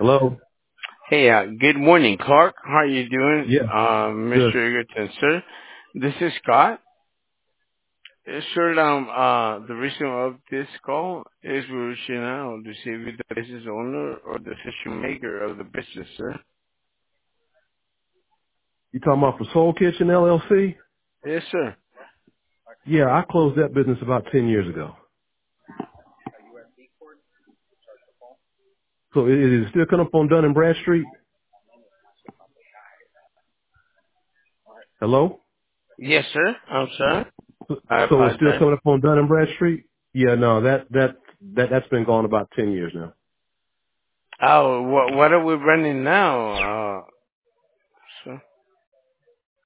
Hello? Hey, good morning, Clark. How are you doing, Yeah, Mr. good. Egerton, sir? This is Scott. Sir, the reason of this call is we're reaching out to see if you're the business owner or the decision maker of the business, sir. You talking about for Soul Kitchen LLC? Yes, sir. Yeah, I closed that business about 10 years ago. So it is still coming up on Dun and Bradstreet? Hello? Yes, sir. I'm sorry. I So it's still apologize. coming up on Dun and Bradstreet? Yeah, no, that's been gone about 10 years now. Oh, what are we running now?